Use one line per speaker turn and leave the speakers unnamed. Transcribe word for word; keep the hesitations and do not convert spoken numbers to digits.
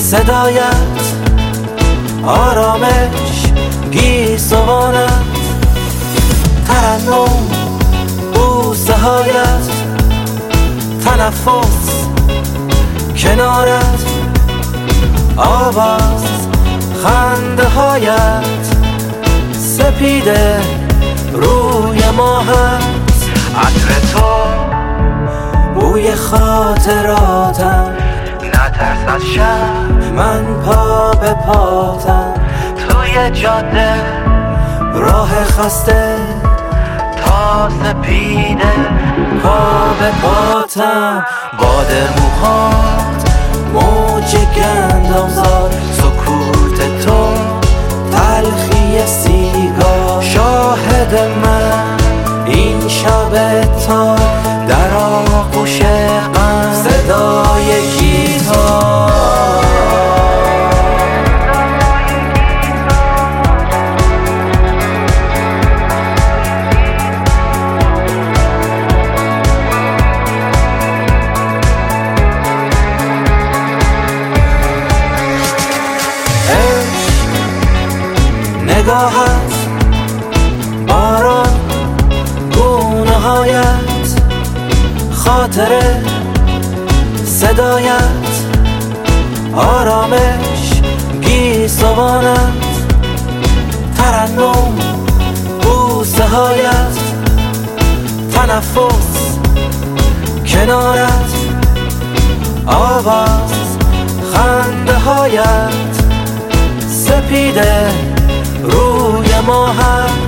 صدایت آرامش گیسوانت، ترنم بوسه هایت، تنفس کنارت، آواز خنده هایت، سپیده روی ماهت، عطر تو بوی خاطراتم، نترس از شب من پا به پاتم، توی جاده راه خسته تا سپیده پا به پاتم، باد موهات موج گندمزار، سکوت تو تلخی سیگار، شاهد من این شب تا در آغوش غم، صدای گیتار نگاهت، باران گونه هایت، خاطره صدایت آرامش گیسوانت، ترنم بوسه هایت، تنفس کنارت، آواز خنده هایت، سپیده روی ماهت،